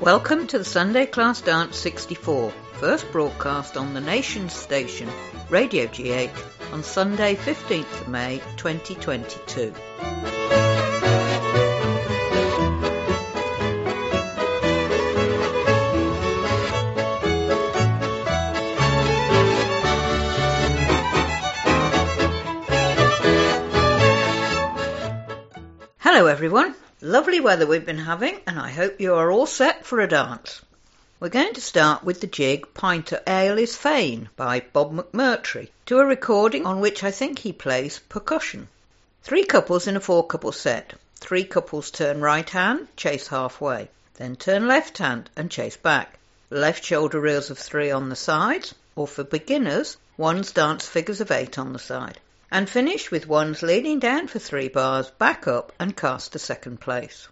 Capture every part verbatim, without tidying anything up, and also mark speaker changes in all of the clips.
Speaker 1: Welcome to the Sunday Class Dance sixty-four, first broadcast on the Nations station, Radio G H, on Sunday fifteenth of May twenty twenty-two. Hello everyone, lovely weather we've been having and I hope you are all set for a dance. We're going to start with the jig Pint o' Ale is Fane by Bob McMurtry, to a recording on which I think he plays percussion. Three couples in a four couple set. Three couples turn right hand, chase halfway, then turn left hand and chase back. Left shoulder reels of three on the sides, or for beginners, ones dance figures of eight on the side. And finish with ones leaning down for three bars, back up and cast to second place.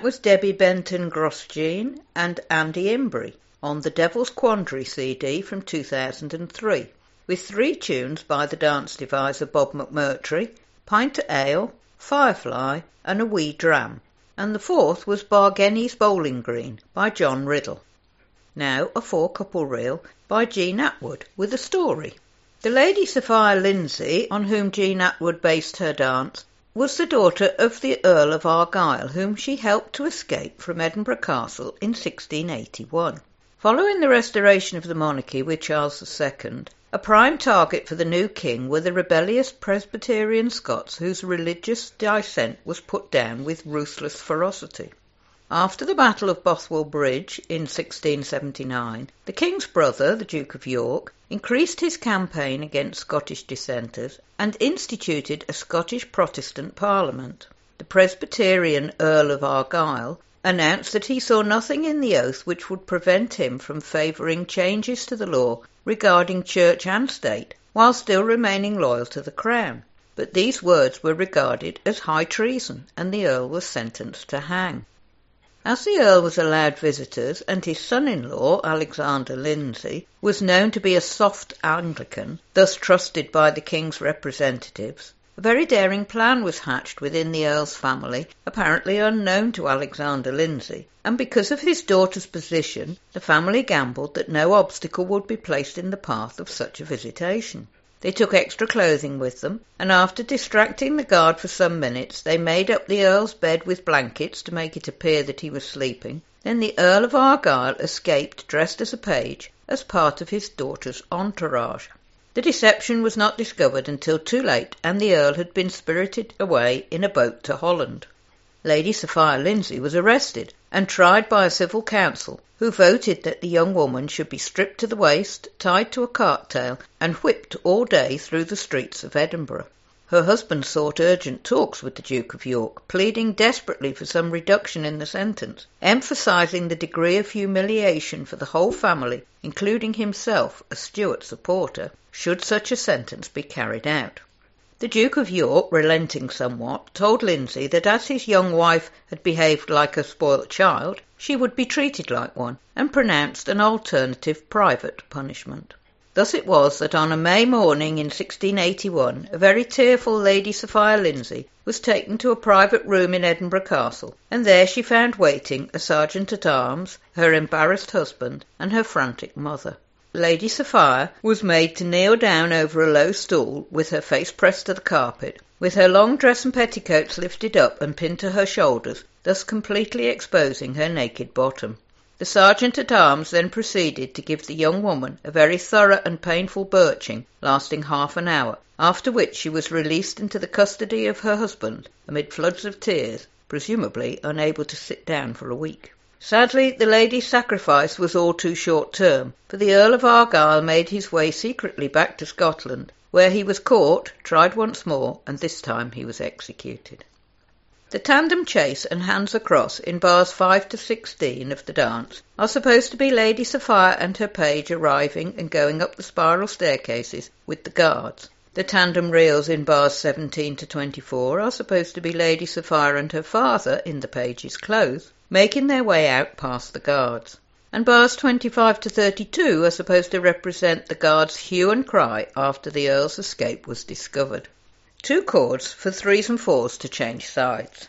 Speaker 1: was Debbie Benton Grosjean and Andy Imbrie on the Devil's Quandary C D from two thousand three, with three tunes by the dance deviser Bob McMurtry, Pint o' Ale, Firefly and A Wee Dram, and the fourth was Bargenny's Bowling Green by John Riddle. Now a four-couple reel by Jean Atwood with a story. The Lady Sophia Lindsay, on whom Jean Atwood based her dance, was the daughter of the Earl of Argyll, whom she helped to escape from Edinburgh Castle in sixteen eighty-one. Following the restoration of the monarchy with Charles the Second, a prime target for the new king were the rebellious Presbyterian Scots whose religious dissent was put down with ruthless ferocity. After the Battle of Bothwell Bridge in sixteen seventy-nine, the king's brother, the Duke of York, increased his campaign against Scottish dissenters and instituted a Scottish Protestant parliament. The Presbyterian Earl of Argyll announced that he saw nothing in the oath which would prevent him from favouring changes to the law regarding church and state, while still remaining loyal to the crown. But these words were regarded as high treason, and the Earl was sentenced to hang. As the Earl was allowed visitors, and his son-in-law, Alexander Lindsay, was known to be a soft Anglican, thus trusted by the king's representatives, a very daring plan was hatched within the Earl's family, apparently unknown to Alexander Lindsay, and because of his daughter's position, the family gambled that no obstacle would be placed in the path of such a visitation. They took extra clothing with them, and after distracting the guard for some minutes, they made up the Earl's bed with blankets to make it appear that he was sleeping. Then the Earl of Argyll escaped dressed as a page, as part of his daughter's entourage. The deception was not discovered until too late, and the Earl had been spirited away in a boat to Holland. Lady Sophia Lindsay was arrested and tried by a civil council, who voted that the young woman should be stripped to the waist, tied to a cart tail, and whipped all day through the streets of Edinburgh. Her husband sought urgent talks with the Duke of York, pleading desperately for some reduction in the sentence, emphasising the degree of humiliation for the whole family, including himself, a Stuart supporter, should such a sentence be carried out. The Duke of York, relenting somewhat, told Lindsay that as his young wife had behaved like a spoilt child, she would be treated like one, and pronounced an alternative private punishment. Thus it was that on a May morning in sixteen eighty-one, a very tearful Lady Sophia Lindsay was taken to a private room in Edinburgh Castle, and there she found waiting a sergeant-at-arms, her embarrassed husband, and her frantic mother. Lady Sophia was made to kneel down over a low stool, with her face pressed to the carpet, with her long dress and petticoats lifted up and pinned to her shoulders, thus completely exposing her naked bottom. The sergeant-at-arms then proceeded to give the young woman a very thorough and painful birching, lasting half an hour, after which she was released into the custody of her husband, amid floods of tears, presumably unable to sit down for a week. Sadly, the lady's sacrifice was all too short-term, for the Earl of Argyll made his way secretly back to Scotland, where he was caught, tried once more, and this time he was executed. The tandem chase and hands across in bars five to sixteen of the dance are supposed to be Lady Sophia and her page arriving and going up the spiral staircases with the guards. The tandem reels in bars seventeen to twenty-four are supposed to be Lady Sophia and her father, in the page's clothes, making their way out past the guards. And bars twenty-five to thirty-two are supposed to represent the guards' hue and cry after the Earl's escape was discovered. Two chords for threes and fours to change sides.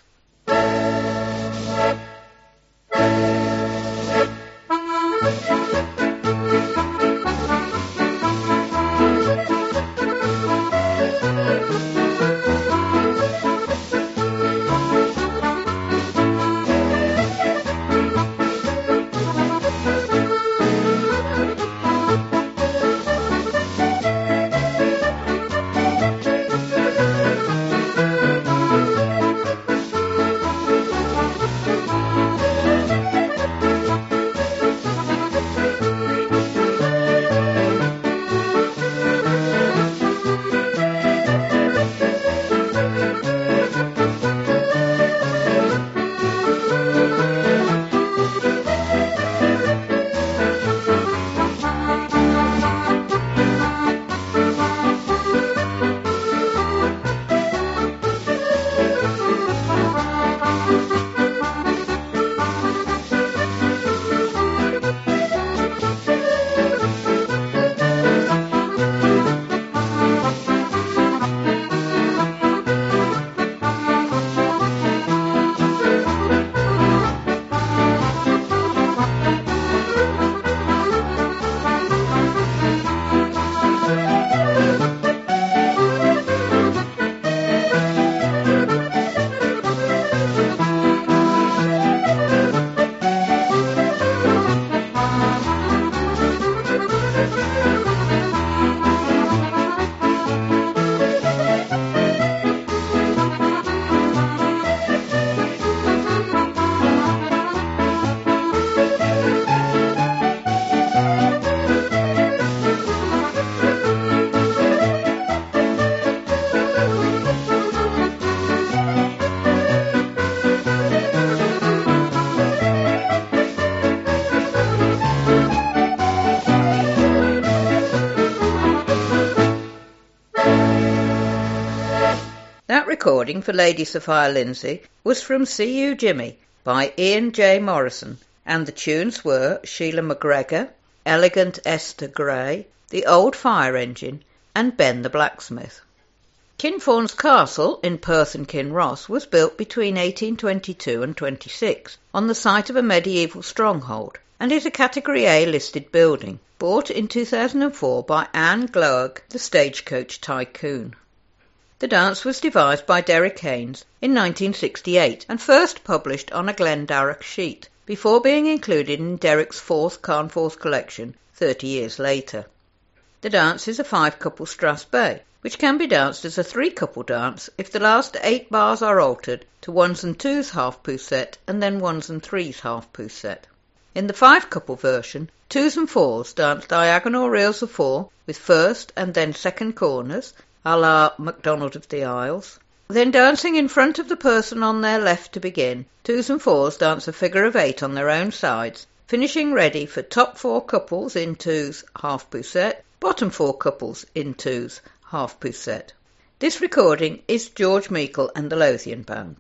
Speaker 1: recording for Lady Sophia Lindsay was from See You Jimmy by Ian J. Morrison, and the tunes were Sheila McGregor, Elegant Esther Gray, The Old Fire Engine, and Ben the Blacksmith. Kinfauns Castle in Perth and Kinross was built between eighteen twenty-two and twenty-six on the site of a medieval stronghold, and is a Category A listed building, bought in two thousand four by Anne Gloag, the stagecoach tycoon. The dance was devised by Derek Haynes in nineteen sixty-eight and first published on a Glendarroch sheet, before being included in Derek's fourth Carnforth collection thirty years later. The dance is a five-couple strass bay, which can be danced as a three-couple dance if the last eight bars are altered to ones and twos half poussette and then ones and threes half poussette. In the five-couple version, twos and fours dance diagonal reels of four with first and then second corners, a la MacDonald of the Isles. Then dancing in front of the person on their left to begin, twos and fours dance a figure of eight on their own sides, finishing ready for top four couples in twos half poussette, bottom four couples in twos half poussette. This recording is George Meikle and the Lothian Band.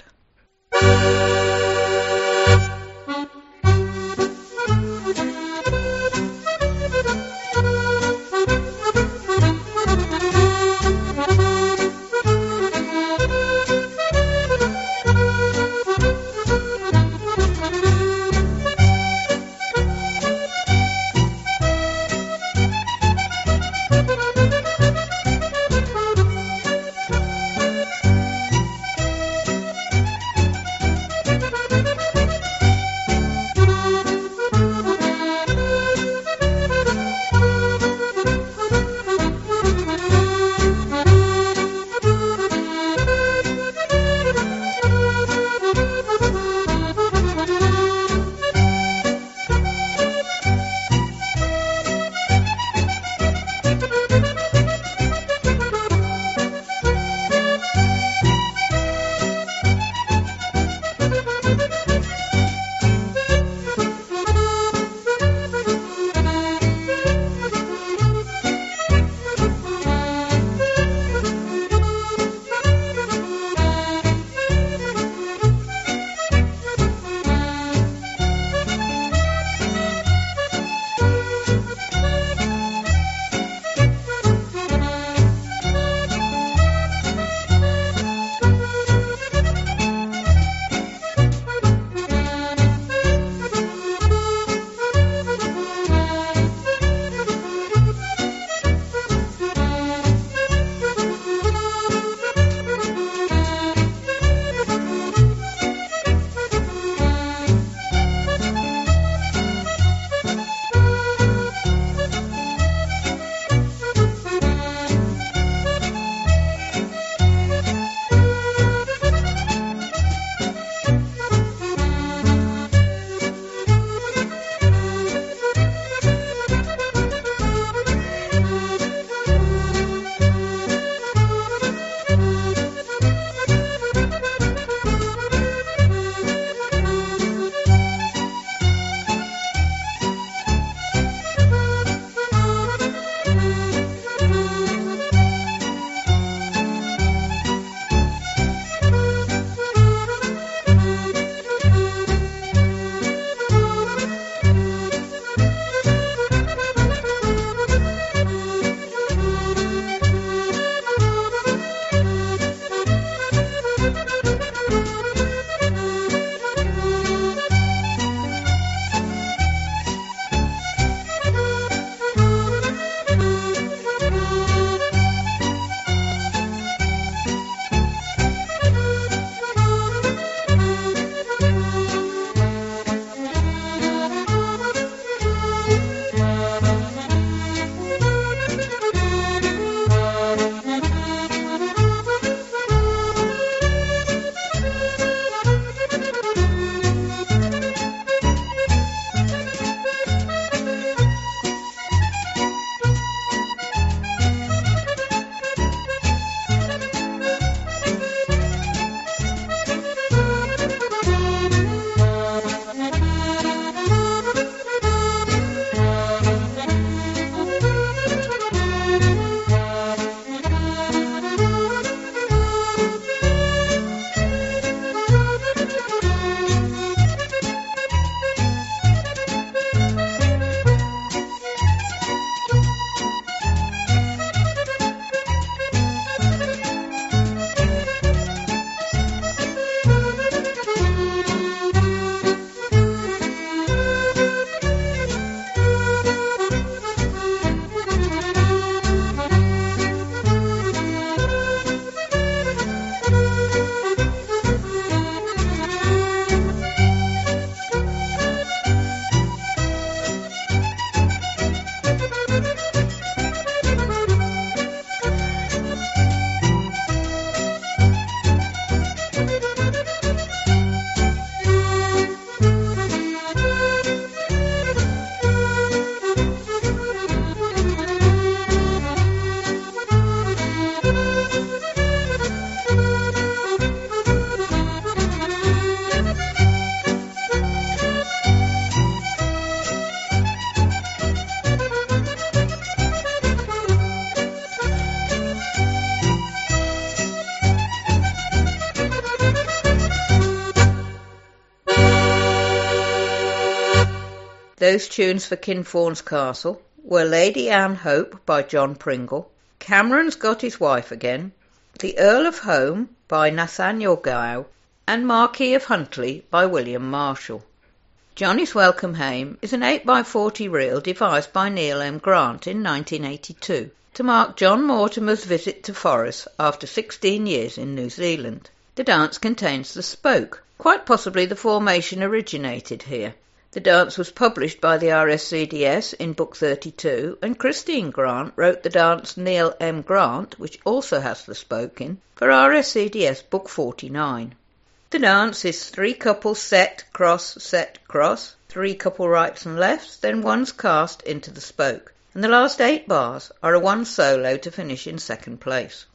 Speaker 1: Those tunes for Kinfauns Castle were Lady Anne Hope by John Pringle, Cameron's Got His Wife Again, The Earl of Home by Nathaniel Gow, and Marquis of Huntly by William Marshall. Johnny's Welcome Hame is an eight by forty reel devised by Neil M. Grant in nineteen eighty-two to mark John Mortimer's visit to Forres after sixteen years in New Zealand. The dance contains the spoke. Quite possibly the formation originated here. The dance was published by the R S C D S in Book thirty-two, and Christine Grant wrote the dance Neil M. Grant, which also has the spoke in, for R S C D S Book forty-nine. The dance is three couples set, cross, set, cross, three couple rights and lefts, then one's cast into the spoke, and the last eight bars are a one solo to finish in second place.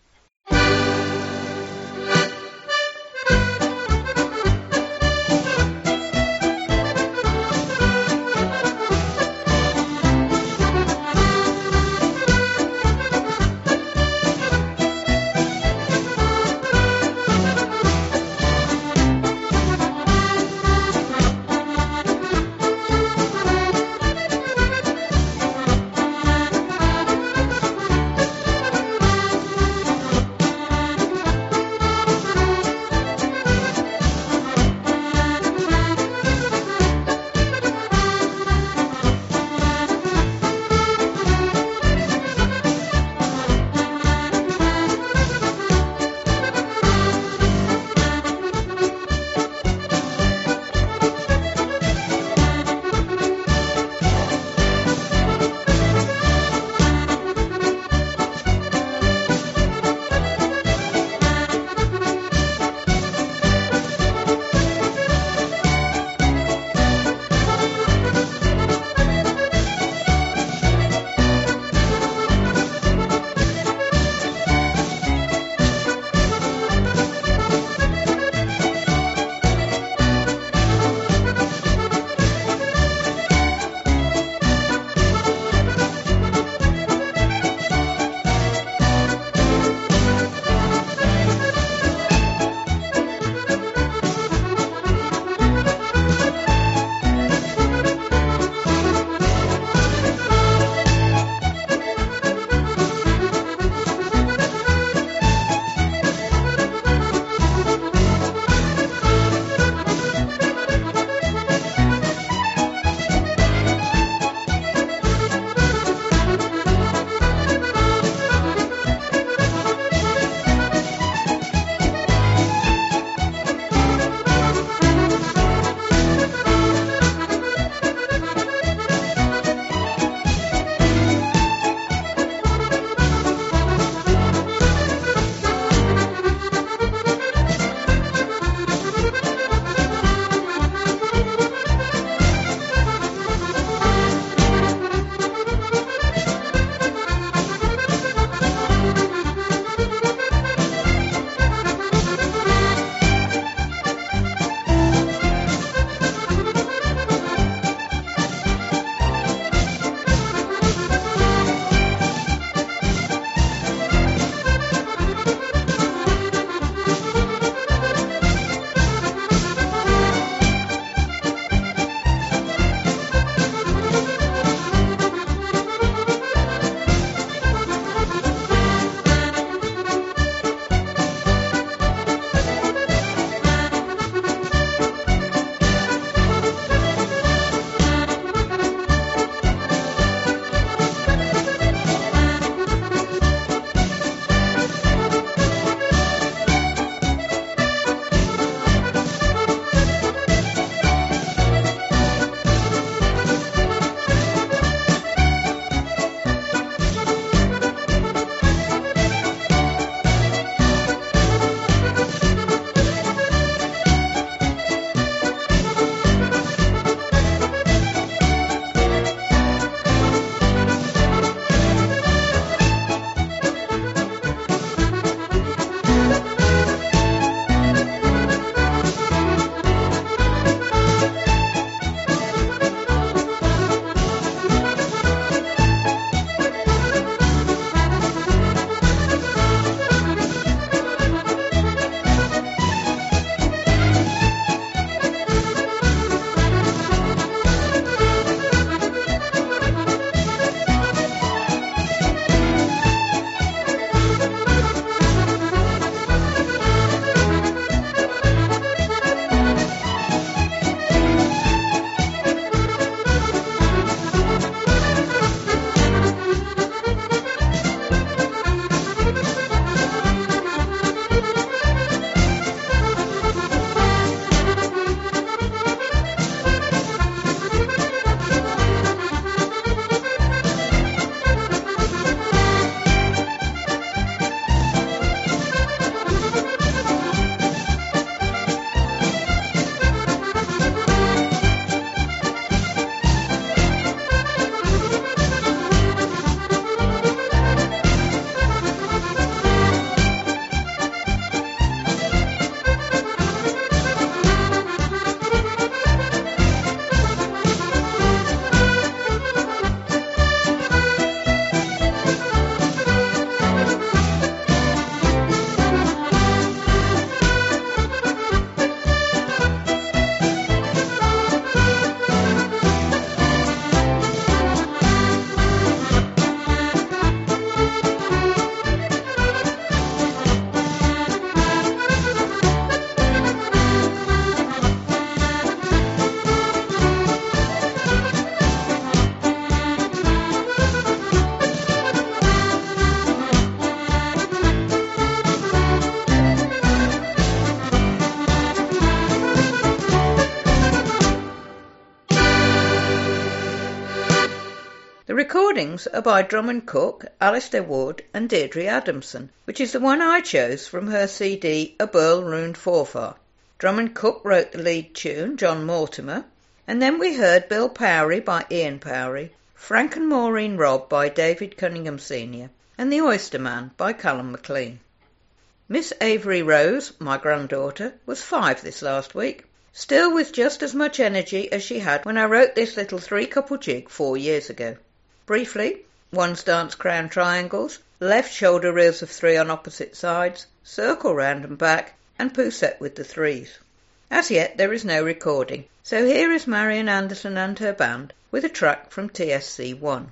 Speaker 1: recordings are by Drummond Cook, Alistair Wood and Deirdre Adamson, which is the one I chose from her C D A Burl Ruined Forfar. Drummond Cook wrote the lead tune, John Mortimer, and then we heard Bill Powery by Ian Powery, Frank and Maureen Robb by David Cunningham Senior, and The Oyster Man by Callum MacLean. Miss Avery Rose, my granddaughter, was five this last week, still with just as much energy as she had when I wrote this little three-couple jig four years ago. Briefly, one's dance crown triangles, left shoulder reels of three on opposite sides, circle round and back, and poussette with the threes. As yet there is no recording, so here is Marian Anderson and her band with a track from T S C one.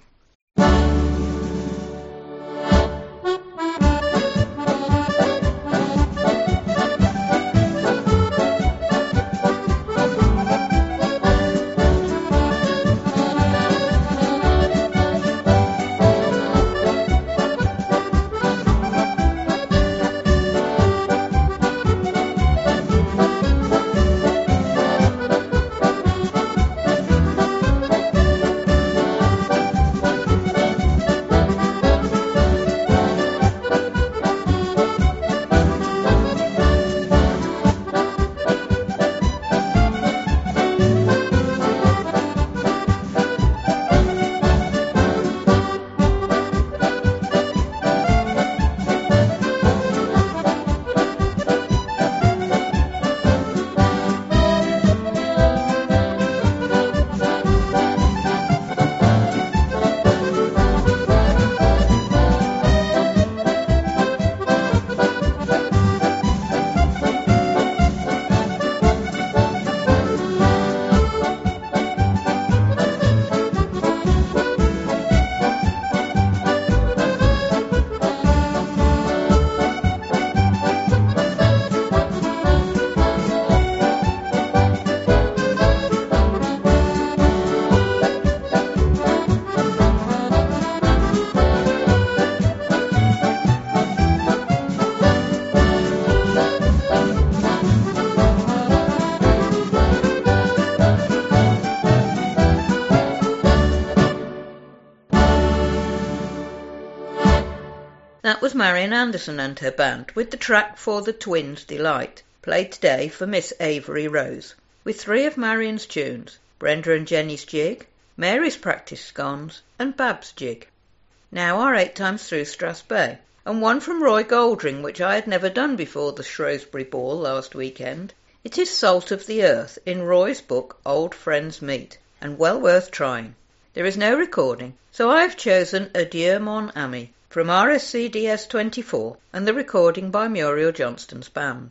Speaker 1: That was Marian Anderson and her band, with the track For the Twins' Delight, played today for Miss Avery Rose, with three of Marian's tunes, Brenda and Jenny's jig, Mary's practice scones, and Bab's jig. Now our eight times through Strathspey, and one from Roy Goldring, which I had never done before the Shrewsbury Ball last weekend. It is Salt of the Earth in Roy's book Old Friends Meet, and well worth trying. There is no recording, so I have chosen Adieu Mon Ami from R S C D S twenty-four and the recording by Muriel Johnston's band.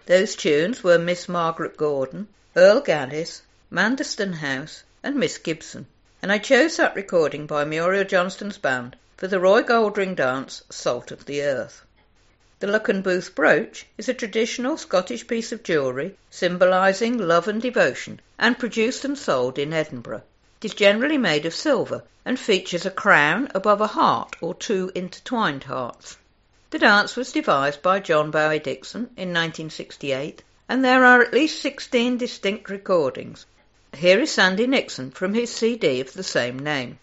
Speaker 1: Those tunes were Miss Margaret Gordon, Earl Gaddis, Manderston House, and Miss Gibson, and I chose that recording by Muriel Johnston's band for the Roy Goldring dance Salt of the Earth. The Luckenbooth brooch is a traditional Scottish piece of jewellery symbolising love and devotion, and produced and sold in Edinburgh. It is generally made of silver and features a crown above a heart or two intertwined hearts. The dance was devised by John Bowie Dixon in nineteen sixty-eight, and there are at least sixteen distinct recordings. Here is Sandy Nixon from his C D of the same name.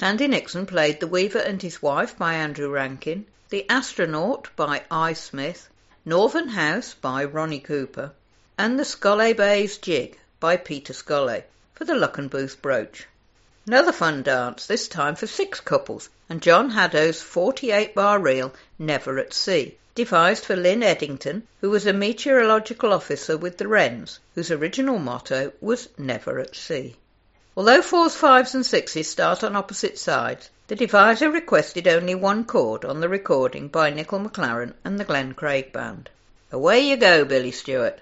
Speaker 1: Sandy Nixon played The Weaver and His Wife by Andrew Rankin, The Astronaut by I. Smith, Northern House by Ronnie Cooper, and The Scollay Bays Jig by Peter Scollay for the Luckenbooth brooch. Another fun dance, this time for six couples, and John Haddow's forty-eight bar reel Never at Sea, devised for Lynn Eddington, who was a meteorological officer with the Wrens, whose original motto was Never at Sea. Although fours, fives and sixes start on opposite sides, the deviser requested only one chord on the recording by Nickel McLaren and the Glen Craig Band. Away you go, Billy Stewart.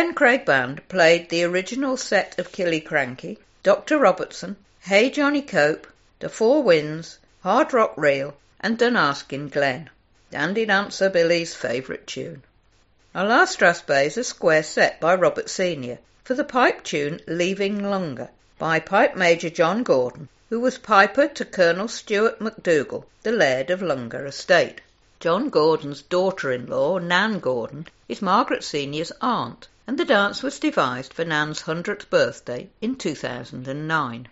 Speaker 1: Glen Craig Band played the original set of Killiecrankie, Doctor Robertson, Hey Johnny Cope, The Four Winds, Hard Rock Reel, and Dunaskin Glen, Dandy Dancer Billy's favourite tune. Our last strathspey is a square set by Robert Senior for the pipe tune Leaving Lunga by Pipe Major John Gordon, who was piper to Colonel Stuart MacDougall, the Laird of Lunga Estate. John Gordon's daughter-in-law, Nan Gordon, is Margaret Senior's aunt, and the dance was devised for Nan's hundredth birthday in two thousand nine.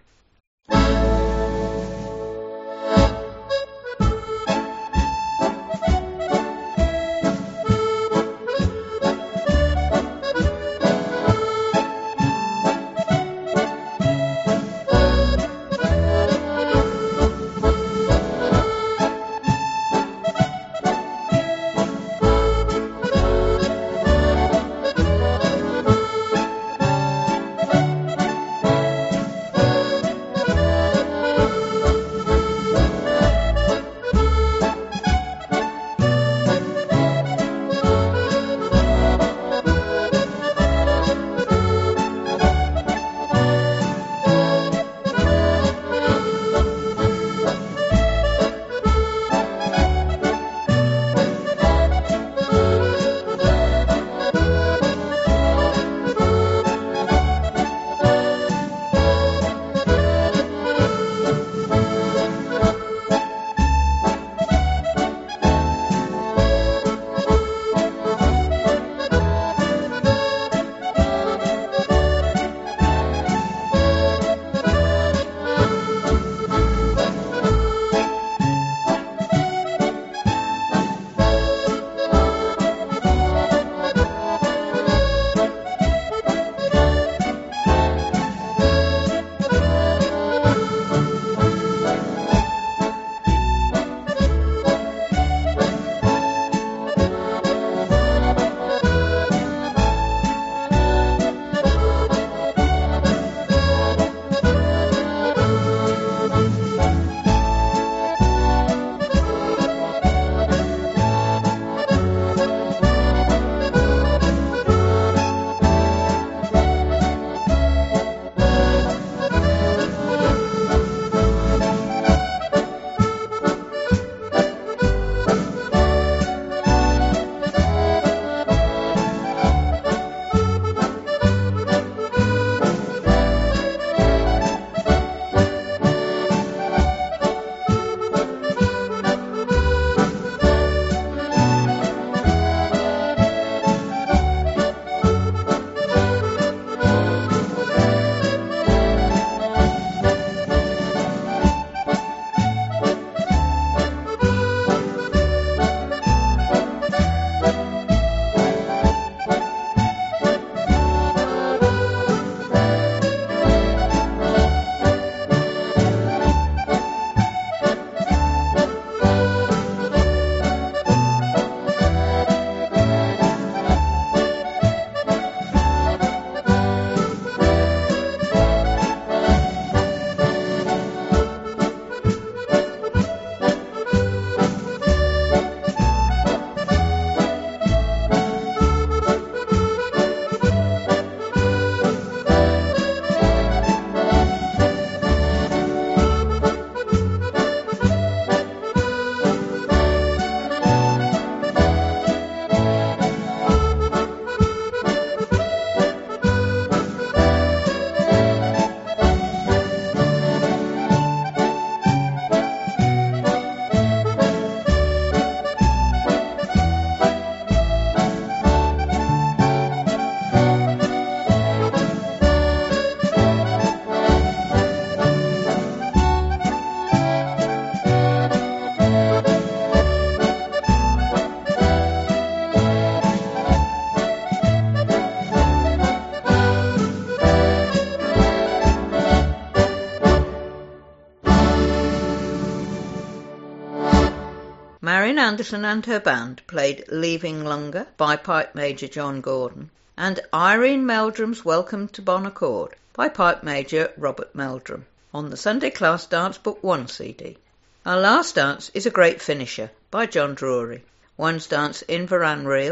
Speaker 2: Marian Anderson and her band played Leaving Lunga by Pipe Major John Gordon, and Irene Meldrum's Welcome to Bon Accord by Pipe Major Robert Meldrum on the Sunday Class Dance Book one C D. Our last dance is A Great Finisher by John Drury. One's dance Inveran Reels,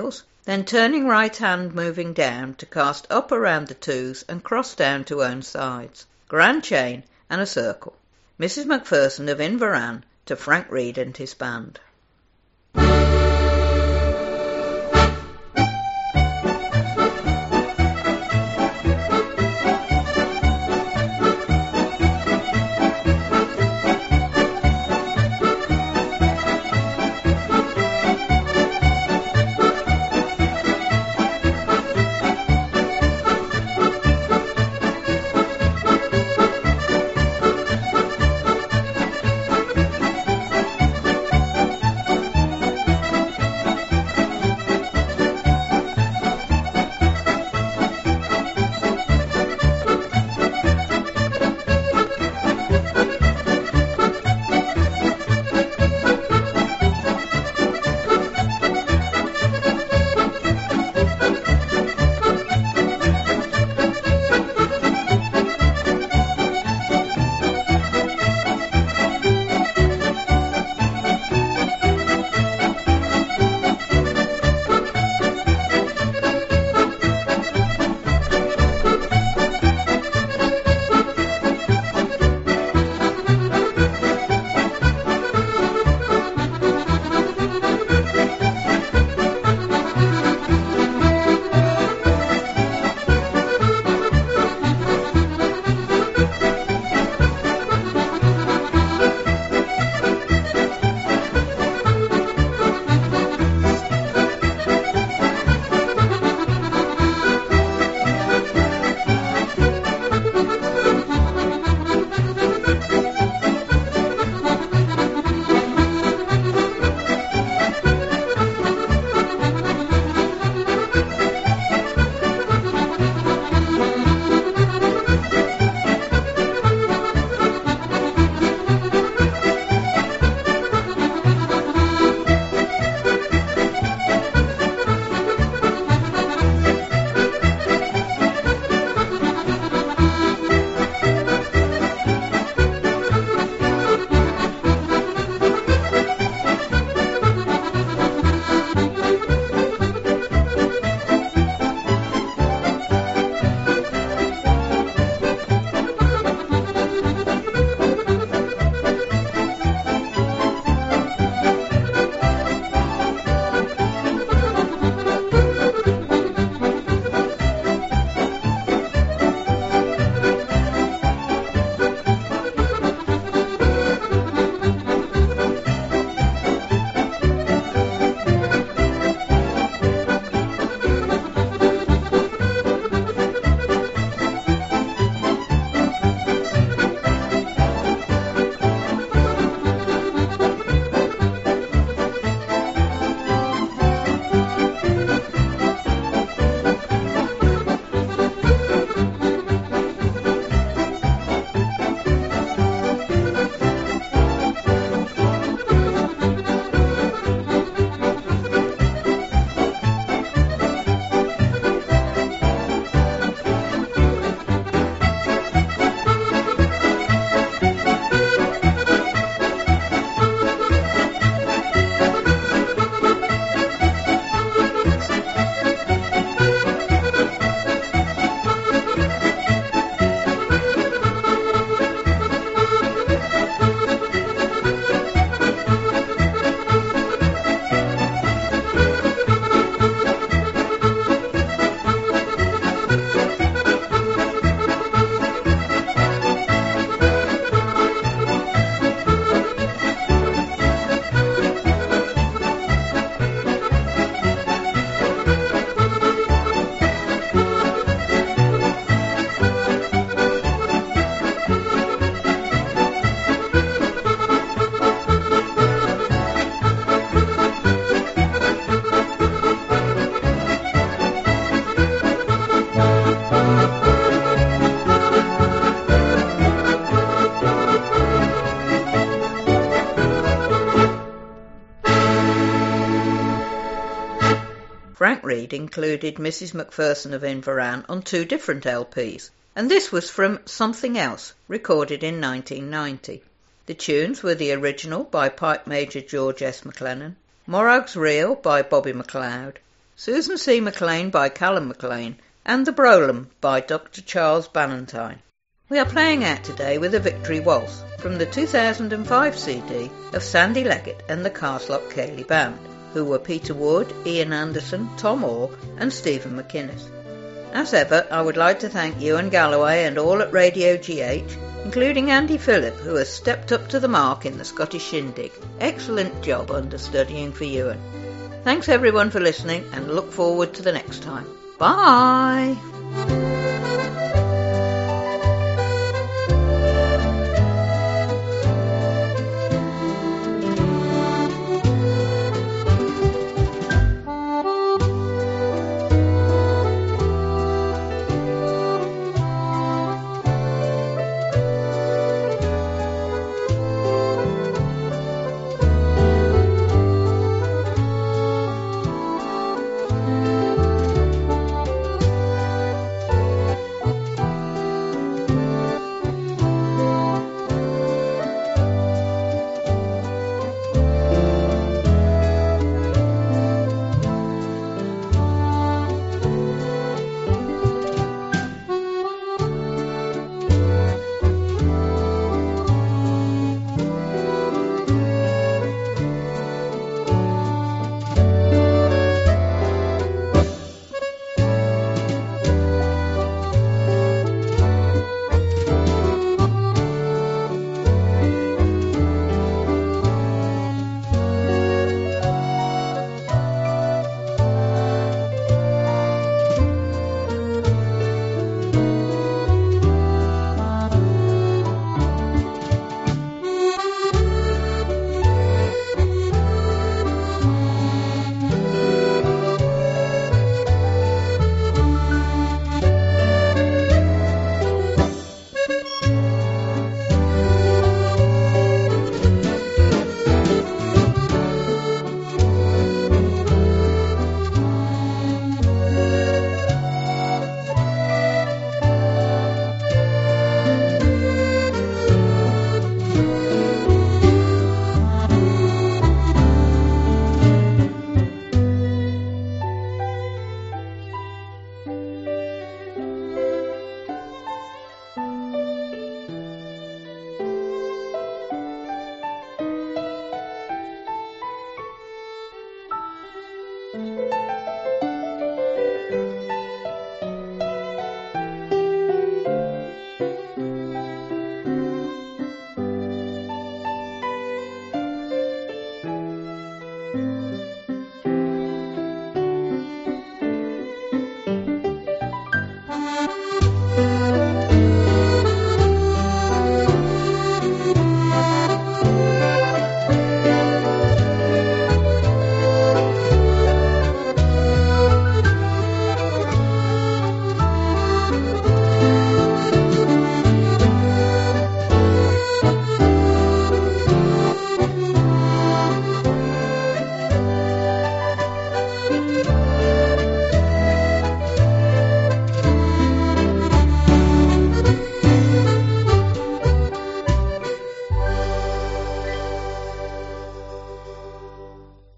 Speaker 1: then turning right hand moving down to cast up around the twos and cross down to own sides, grand chain and a circle. Missus Macpherson of Inveran to Frank Reed and his band. Frank Reed included Missus Macpherson of Inveran on two different L Ps, and this was from Something Else, recorded in nineteen ninety. The tunes were the original by Pipe Major George S. McLennan, Morag's Reel by Bobby McLeod, Susan C. MacLean by Callum MacLean, and The Brolem by Doctor Charles Ballantyne. We are playing out today with a Victory Waltz from the two thousand five C D of Sandy Leggett and the Carslock Cayley Band, who were Peter Wood, Ian Anderson, Tom Orr and Stephen McInnes. As ever, I would like to thank Ewan Galloway and all at Radio G H, including Andy Phillip, who has stepped up to the mark in the Scottish Shindig. Excellent job understudying for Ewan. Thanks everyone for listening, and look forward to the next time. Bye!